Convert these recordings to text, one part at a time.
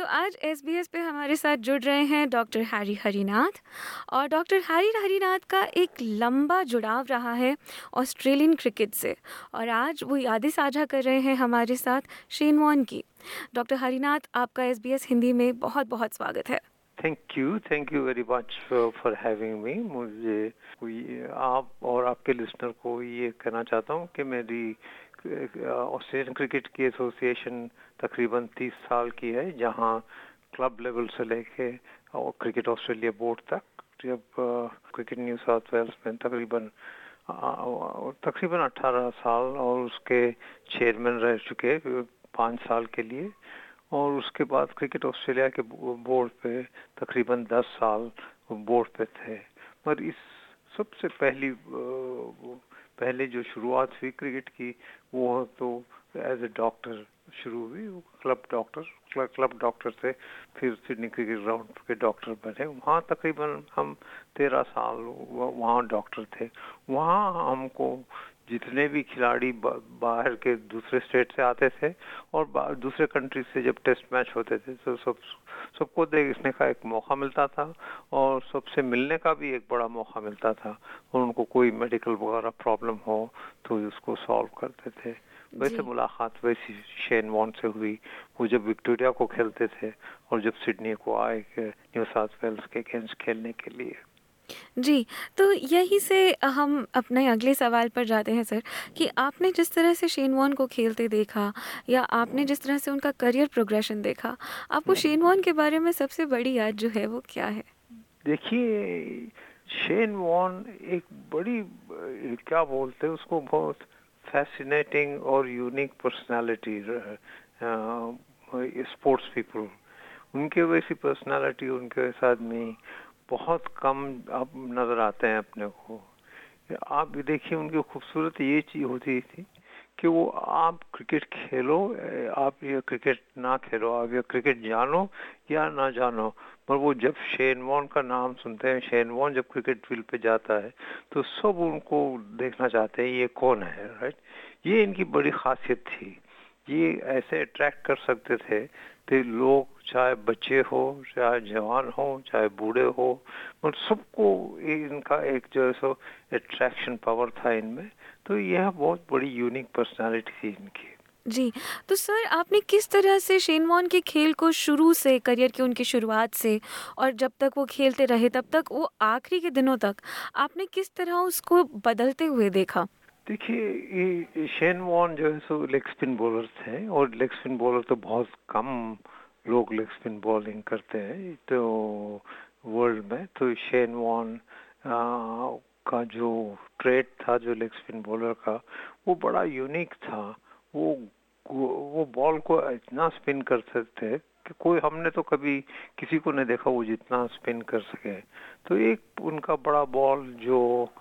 तो आज एसबीएस पे हमारे साथ जुड़ रहे हैं डॉक्टर हैरी हरिनाथ। और डॉक्टर हैरी हरिनाथ का एक लंबा जुड़ाव रहा है ऑस्ट्रेलियन क्रिकेट से। और आज वो यादें साझा कर रहे हैं हमारे साथ शेन वॉर्न की। डॉक्टर हरिनाथ, आपका एसबीएस हिंदी में बहुत बहुत स्वागत है। Thank you very much for having me. मुझे आप और आपके लिसनर को ये कहना चाहता हूँ कि मेरी ऑस्ट्रेलियन क्रिकेट की एसोसिएशन तकरीबन 30 साल की है, जहाँ क्लब लेवल से लेके और क्रिकेट ऑस्ट्रेलिया बोर्ड तक। जब क्रिकेट न्यू साउथ वेल्स में तकरीबन 18 साल और उसके चेयरमैन रह चुके 5 साल के लिए, और उसके बाद क्रिकेट ऑस्ट्रेलिया के बोर्ड पे तकरीबन 10 साल बोर्ड पे थे। पर इस सबसे पहले जो शुरुआत हुई क्रिकेट की, वो तो एज ए डॉक्टर शुरू हुई। वो क्लब डॉक्टर से फिर सिडनी क्रिकेट ग्राउंड के डॉक्टर बने। वहाँ तकरीबन हम 13 साल वहाँ डॉक्टर थे। वहाँ हमको जितने भी खिलाड़ी बाहर के दूसरे स्टेट से आते थे और दूसरे कंट्री से जब टेस्ट मैच होते थे, तो सबको देखने का एक मौका मिलता था और सबसे मिलने का भी एक बड़ा मौका मिलता था। और उनको कोई मेडिकल वगैरह प्रॉब्लम हो तो उसको सॉल्व करते थे। वैसे जी मुलाकात वैसी शेन वॉर्न से हुई। वो जब विक्टोरिया को खेलते थे और जब सिडनी को आए न्यू साउथ वेल्स के अगेंस्ट खेलने के लिए। जी, तो यहीं से हम अपने अगले सवाल पर जाते हैं सर, कि आपने जिस तरह से शेन वॉर्न को खेलते देखा या आपने जिस तरह से उनका करियर प्रोग्रेशन देखा, आपको शेन वॉर्न के बारे में सबसे बड़ी याद जो है वो क्या है? देखिए, शेन वॉर्न एक बड़ी क्या बोलते हैं उसको, बहुत फैसिनेटिंग और यूनिक पर्सनालिटी स्पोर्ट्स पीपल। उनके वैसी पर्सनालिटी, उनके वैसा आदमी बहुत कम अब नजर आते हैं अपने को। आप भी देखिए, उनकी खूबसूरत ये चीज होती थी कि वो आप क्रिकेट खेलो, आप ये क्रिकेट ना खेलो, आप ये क्रिकेट जानो या ना जानो, पर वो जब शेन वॉर्न का नाम सुनते हैं, शेन वॉर्न जब क्रिकेट फील्ड पे जाता है, तो सब उनको देखना चाहते हैं ये कौन है, राइट। ये इनकी बड़ी खासियत थी। ये ऐसे अट्रैक्ट कर सकते थे कि लोग, चाहे बच्चे हो, चाहे जवान हो, चाहे बूढ़े हो, और सबको इनका एक जो है सो अट्रैक्शन पावर था इनमें। तो यह बहुत बड़ी यूनिक पर्सनालिटी थी इनकी। जी, तो सर आपने किस तरह से शेन वॉर्न के खेल को शुरू से, करियर की उनकी शुरुआत से और जब तक वो खेलते रहे तब तक वो आखिरी के दिनों तक, आपने किस तरह उसको बदलते हुए देखा? देखिए, ये शेन वॉर्न जो है सो लेग स्पिन बॉलर थे, और लेग स्पिन बॉलर तो बहुत कम लोग लेग स्पिन बॉलिंग करते हैं तो वर्ल्ड में। तो शेन वॉर्न का जो ट्रेड था, जो लेग स्पिन बॉलर का, वो बड़ा यूनिक था। वो वो बॉल को इतना स्पिन कर सकते थे कि कोई, हमने तो कभी किसी को नहीं देखा वो जितना स्पिन कर सके। तो एक उनका बड़ा बॉल जो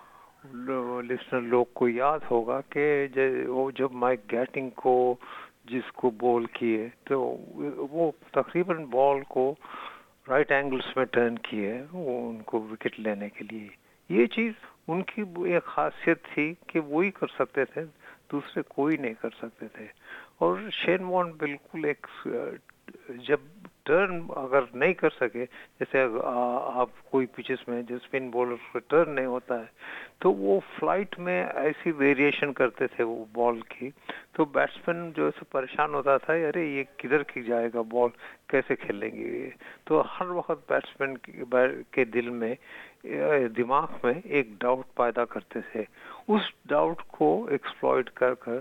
लिसनर लोग को याद होगा कि वो जब माइक गैटिंग को जिसको बॉल किए, तो वो तकरीबन बॉल को राइट एंगल्स में टर्न किए वो उनको विकेट लेने के लिए। ये चीज उनकी एक खासियत थी कि वो ही कर सकते थे, दूसरे कोई नहीं कर सकते थे। और शेन वॉर्न बिल्कुल एक जब टर्न अगर नहीं कर सके, जैसे आप कोई पिचेस में जो स्पिन बॉलर का टर्न नहीं होता है, तो वो फ्लाइट में ऐसी वेरिएशन करते थे वो बॉल की, तो बैट्समैन जो है परेशान होता था, अरे ये किधर की जाएगा बॉल, कैसे खेलेंगे ये। तो हर वक्त बैट्समैन के दिल में, दिमाग में एक डाउट पैदा करते थे। उस डाउट को एक्सप्लॉइट कर कर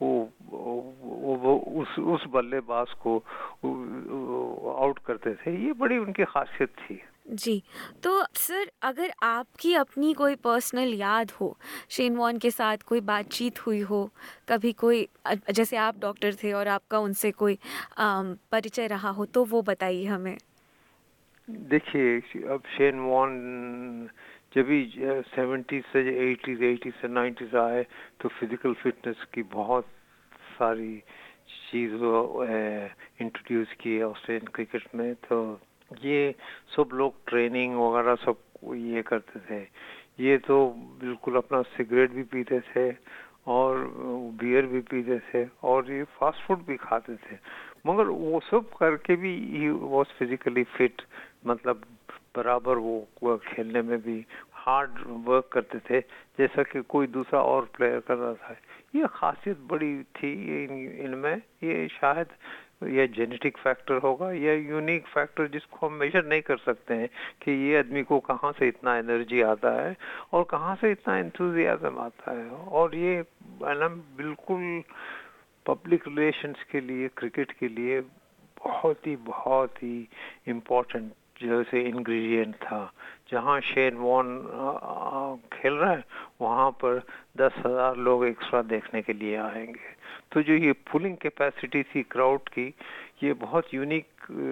वो उस बल्लेबाज को आउट करते थे। ये बड़ी उनकी खासियत थी। जी, तो सर अगर आपकी अपनी कोई पर्सनल याद हो, शेन वॉर्न के साथ कोई बातचीत हुई हो, कभी कोई जैसे आप डॉक्टर थे और आपका उनसे कोई परिचय रहा हो, तो वो बताइए हमें? देखिए, अब शेन वॉर्न जब भी 70 से 80 से 90 आए, तो फिजिकल फिटनेस की बहुत सारी चीज इंट्रोड्यूस की ऑस्ट्रेलियन क्रिकेट में। तो ये सब लोग ट्रेनिंग वगैरह सब ये करते थे। ये तो बिल्कुल अपना सिगरेट भी पीते थे और बियर भी पीते थे और ये फास्ट फूड भी खाते थे। मगर वो सब करके भी ही वॉज फिजिकली फिट, मतलब बराबर वो खेलने में भी हार्ड वर्क करते थे जैसा कि कोई दूसरा और प्लेयर कर रहा था। ये खासियत बड़ी थी इनमें। ये शायद ये जेनेटिक फैक्टर होगा या यूनिक फैक्टर जिसको हम मेजर नहीं कर सकते हैं कि ये आदमी को कहाँ से इतना एनर्जी आता है और कहाँ से इतना एंथुजियाज्म आता है। और ये है ना बिल्कुल पब्लिक रिलेशंस के लिए, क्रिकेट के लिए बहुत ही इम्पोर्टेंट जैसे इंग्रेडिएंट था। जहाँ शेन वॉर्न खेल रहा है वहाँ पर 10,000 लोग एक्स्ट्रा देखने के लिए आएंगे। तो जो ये पुलिंग कैपेसिटी थी क्राउड की, ये बहुत यूनिक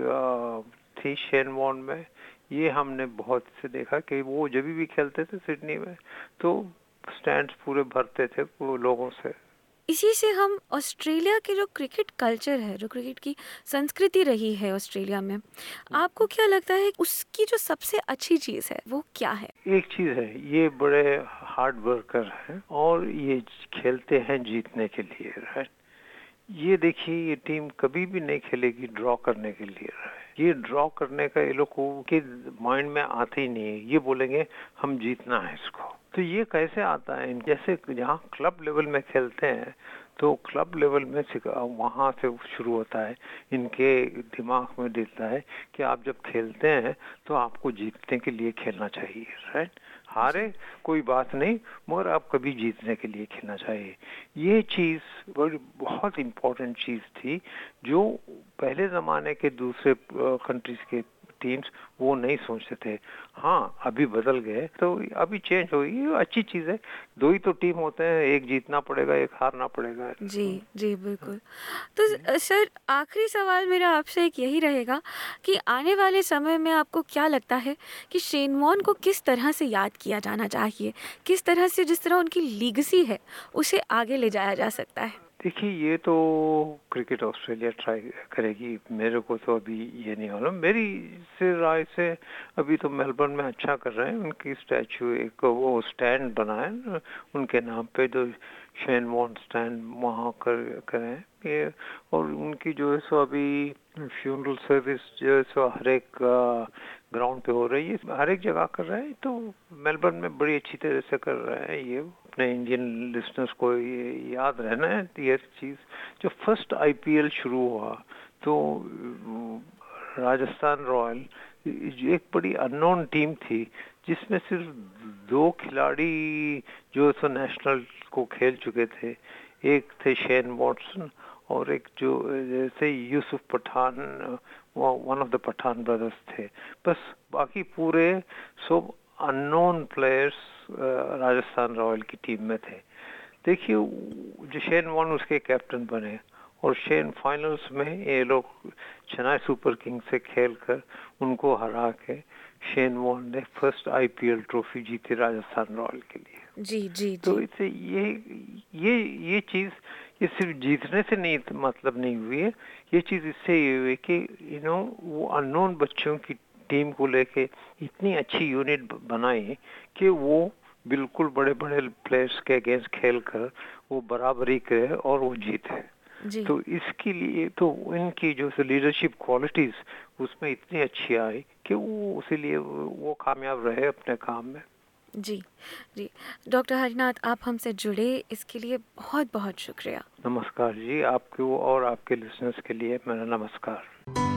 थी शेन वॉर्न में। ये हमने बहुत से देखा कि वो जब भी खेलते थे सिडनी में तो स्टैंड्स पूरे भरते थे वो लोगों से। इसी से हम ऑस्ट्रेलिया के जो क्रिकेट कल्चर है, जो क्रिकेट की संस्कृति रही है ऑस्ट्रेलिया में, आपको क्या लगता है उसकी जो सबसे अच्छी चीज़ है वो क्या है? एक चीज है, ये बड़े हार्ड वर्कर हैं और ये खेलते हैं जीतने के लिए, राइट। ये देखिए ये टीम कभी भी नहीं खेलेगी ड्रॉ करने के लिए, राइट। ये ड्रॉ करने का ये लोग के माइंड में आते ही नहीं है। ये बोलेंगे हम जीतना है इसको। तो ये कैसे आता है, जैसे जहाँ क्लब लेवल में खेलते हैं तो क्लब लेवल में वहाँ से शुरू होता है, इनके दिमाग में दिखता है कि आप जब खेलते हैं तो आपको जीतने के लिए खेलना चाहिए, राइट। हारे कोई बात नहीं मगर आप कभी जीतने के लिए खेलना चाहिए। ये चीज़ बड़ी बहुत इम्पोर्टेंट चीज़ थी जो पहले ज़माने के दूसरे कंट्रीज के टीम्स वो नहीं सोचते थे। हाँ अभी बदल गए तो अभी चेंज हो गई, अच्छी चीज़ है। दो ही तो टीम होते हैं, एक जीतना पड़ेगा एक हारना पड़ेगा। जी जी बिल्कुल। तो सर आखिरी सवाल मेरा आपसे एक यही रहेगा कि आने वाले समय में आपको क्या लगता है कि शेन वॉर्न को किस तरह से याद किया जाना चाहिए, किस तरह से जिस तरह उनकी लीगेसी है उसे आगे ले जाया जा सकता है? देखिए ये तो क्रिकेट ऑस्ट्रेलिया ट्राई करेगी, मेरे को तो अभी ये नहीं मालूम। मेरी से राय से अभी तो मेलबर्न में अच्छा कर रहे हैं, उनकी स्टैचू एक वो स्टैंड बना है उनके नाम पे, जो शेन वॉर्न स्टैंड वहाँ करें ये। और उनकी जो है सो अभी फ्यूनरल सर्विस जो है सो हर एक ग्राउंड पे हो रही है, हर एक जगह कर रहे हैं। तो मेलबर्न में बड़ी अच्छी तरह से कर रहे हैं ये। अपने इंडियन लिसनर्स को ये याद रहना है ये चीज़, जो फर्स्ट आईपीएल शुरू हुआ तो राजस्थान रॉयल एक बड़ी अननोन टीम थी जिसमें सिर्फ 2 खिलाड़ी जो तो नेशनल को खेल चुके थे। एक थे शेन वॉटसन और एक जो जैसे Yusuf Pathan, one of the Pathan brothers थे। बस बाकी पूरे सब अननोन प्लेयर्स राजस्थान रॉयल की टीम में थे। देखिए जो शेन वॉर्न उसके कैप्टन बने और शेन फाइनल्स में ये लोग चेन्नई सुपर किंग्स से खेलकर उनको हरा के शेन वॉर्न ने फर्स्ट आईपीएल ट्रॉफी जीती राजस्थान रॉयल के लिए। जी जी तो जी इससे ये चीज़ ये सिर्फ जीतने से नहीं मतलब नहीं हुई है। ये चीज़ इससे ये हुई कि वो अननोन बच्चों की टीम को लेके इतनी अच्छी यूनिट बनाई कि वो बिल्कुल बड़े बड़े प्लेयर्स के अगेंस्ट खेल कर वो बराबरी करे और वो जीते। जी तो इसके लिए तो इनकी जो लीडरशिप क्वालिटीज उसमें इतनी अच्छी आई कि वो इसीलिए वो कामयाब रहे अपने काम में। जी जी डॉक्टर हरिनाथ, आप हमसे जुड़े इसके लिए बहुत बहुत शुक्रिया। नमस्कार जी, आपको और आपके लिसनर्स के लिए मेरा नमस्कार।